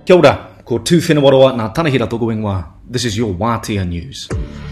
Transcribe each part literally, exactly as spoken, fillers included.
Kia ora, ko tū whenua nā tanahira tōku ingoa. This is your Wātea News.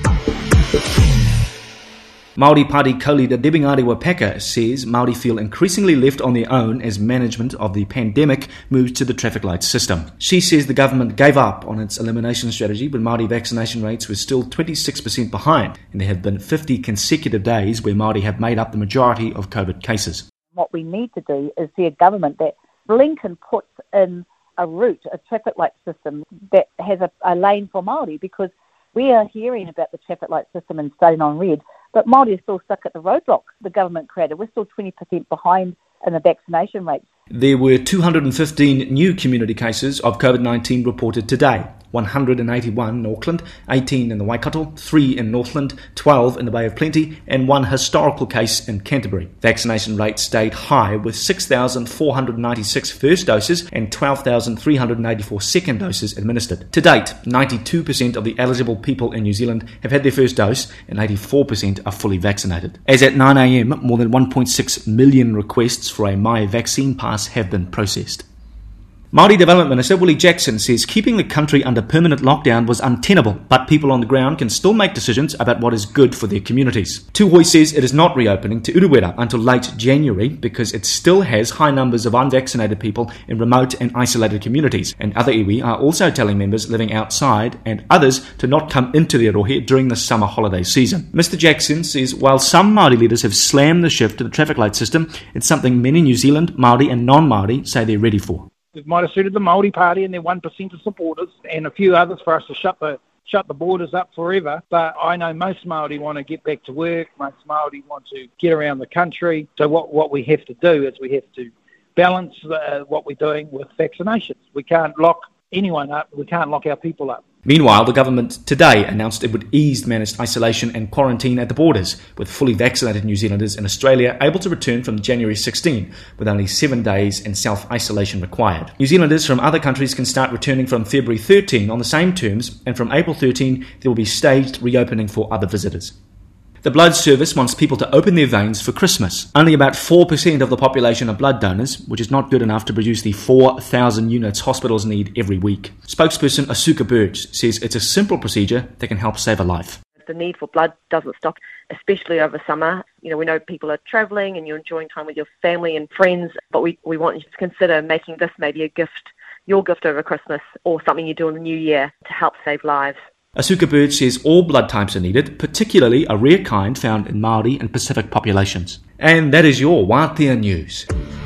Māori Party co-leader Debbie Ngarewa-Packer says Māori feel increasingly left on their own as management of the pandemic moves to the traffic light system. She says the government gave up on its elimination strategy when Māori vaccination rates were still twenty-six percent behind, and there have been fifty consecutive days where Māori have made up the majority of COVID cases. What we need to do is see a government that Blinken puts in a route, a traffic light system that has a, a lane for Māori, because we are hearing about the traffic light system and starting on red, but Māori are still stuck at the roadblock the government created. We're still twenty percent behind in the vaccination rates. There were two hundred fifteen new community cases of COVID nineteen reported today. one hundred eighty-one in Auckland, eighteen in the Waikato, three in Northland, twelve in the Bay of Plenty, and one historical case in Canterbury. Vaccination rates stayed high with six thousand four hundred ninety-six first doses and twelve thousand three hundred eighty-four second doses administered. To date, ninety-two percent of the eligible people in New Zealand have had their first dose and eighty-four percent are fully vaccinated. As at nine a.m, more than one point six million requests for a My Vaccine Pass have been processed. Māori Development Minister Willie Jackson says keeping the country under permanent lockdown was untenable, but people on the ground can still make decisions about what is good for their communities. Tūhoe says it is not reopening Te Urewera until late January because it still has high numbers of unvaccinated people in remote and isolated communities, and other iwi are also telling members living outside and others to not come into their rohe during the summer holiday season. Mister Jackson says while some Māori leaders have slammed the shift to the traffic light system, it's something many New Zealand, Māori and non-Māori say they're ready for. It might have suited the Māori Party and their one percent of supporters and a few others for us to shut the shut the borders up forever. But I know most Māori want to get back to work. Most Māori want to get around the country. So what, what we have to do is we have to balance uh, what we're doing with vaccinations. We can't lock anyone up. We can't lock our people up. Meanwhile, the government today announced it would ease managed isolation and quarantine at the borders, with fully vaccinated New Zealanders in Australia able to return from January sixteenth, with only seven days and self-isolation required. New Zealanders from other countries can start returning from February thirteenth on the same terms, and from April thirteenth there will be staged reopening for other visitors. The Blood Service wants people to open their veins for Christmas. Only about four percent of the population are blood donors, which is not good enough to produce the four thousand units hospitals need every week. Spokesperson Asuka Burge says it's a simple procedure that can help save a life. The need for blood doesn't stop, especially over summer. You know, we know people are travelling and you're enjoying time with your family and friends, but we, we want you to consider making this maybe a gift, your gift over Christmas, or something you do in the new year to help save lives. Asuka Bird says all blood types are needed, particularly a rare kind found in Māori and Pacific populations. And that is your Wātea News.